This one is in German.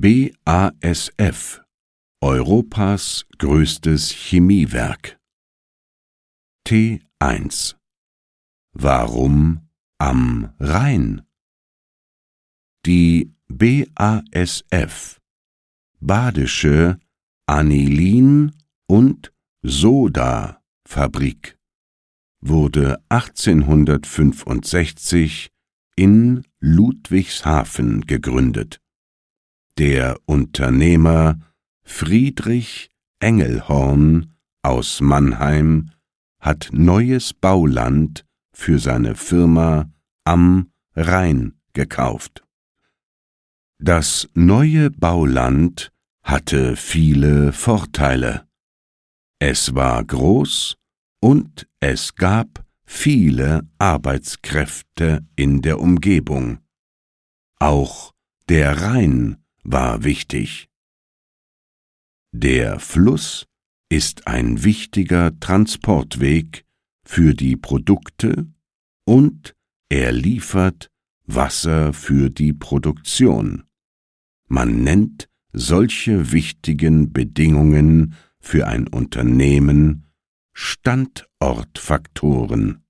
BASF, Europas größtes Chemiewerk. T1. Warum am Rhein? Die BASF, Badische Anilin- und Soda-Fabrik, wurde 1865 in Ludwigshafen gegründet. Der Unternehmer Friedrich Engelhorn aus Mannheim hat neues Bauland für seine Firma am Rhein gekauft. Das neue Bauland hatte viele Vorteile. Es war groß und es gab viele Arbeitskräfte in der Umgebung. Auch der Rhein war wichtig. Der Fluss ist ein wichtiger Transportweg für die Produkte und er liefert Wasser für die Produktion. Man nennt solche wichtigen Bedingungen für ein Unternehmen Standortfaktoren.